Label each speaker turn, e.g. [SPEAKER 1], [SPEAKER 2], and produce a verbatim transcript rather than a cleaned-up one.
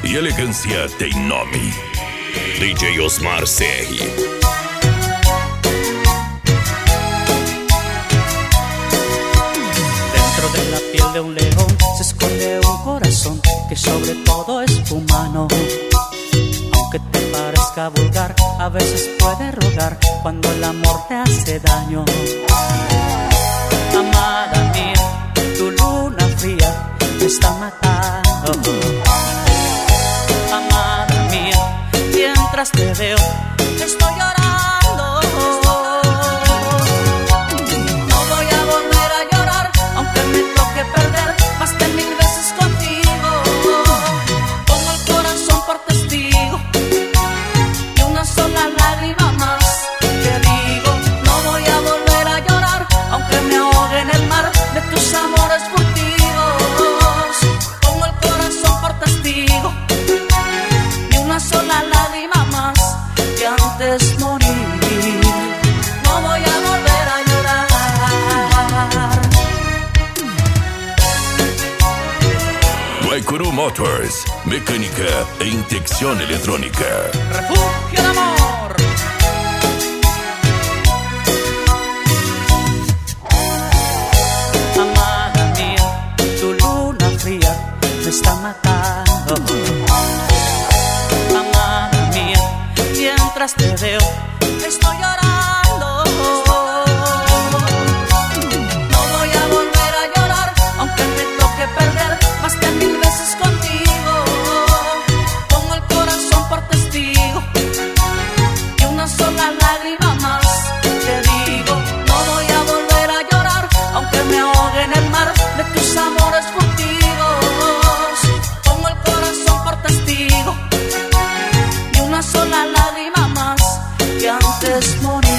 [SPEAKER 1] y elegancia de Inomi. D J Osmar C R.
[SPEAKER 2] Dentro de la piel de un león se esconde un corazón que sobre todo es humano. Aunque te parezca vulgar, a veces puede rogar cuando el amor te hace daño. Amada mía, tu luna fría me está matando. Amada mía, mientras te veo, estoy llorando. No voy a volver a llorar, aunque me toque perder más de mil veces contigo. Pongo el corazón por testigo y una sola lágrima más. Te digo, no voy a volver a llorar, aunque me ahogue en el mar de tus amores furtivos. Pongo el corazón por testigo y una sola lágrima más que antes morir. No voy a volver a llorar.
[SPEAKER 1] Guaycurú Motors, mecánica e inyección electrónica.
[SPEAKER 2] Refugio de amor. Amada mía, tu luna fría me está matando. Amada mía, mientras te veo, estoy llorando. No voy a volver a llorar, aunque me toque perder más de mil veces contigo. Pongo el corazón por testigo y una sola lágrima más. Te digo, no voy a volver a llorar, aunque me ahogue en el mar de tus amores furtivos. Pongo el corazón por testigo y una sola lágrima más que antes morir.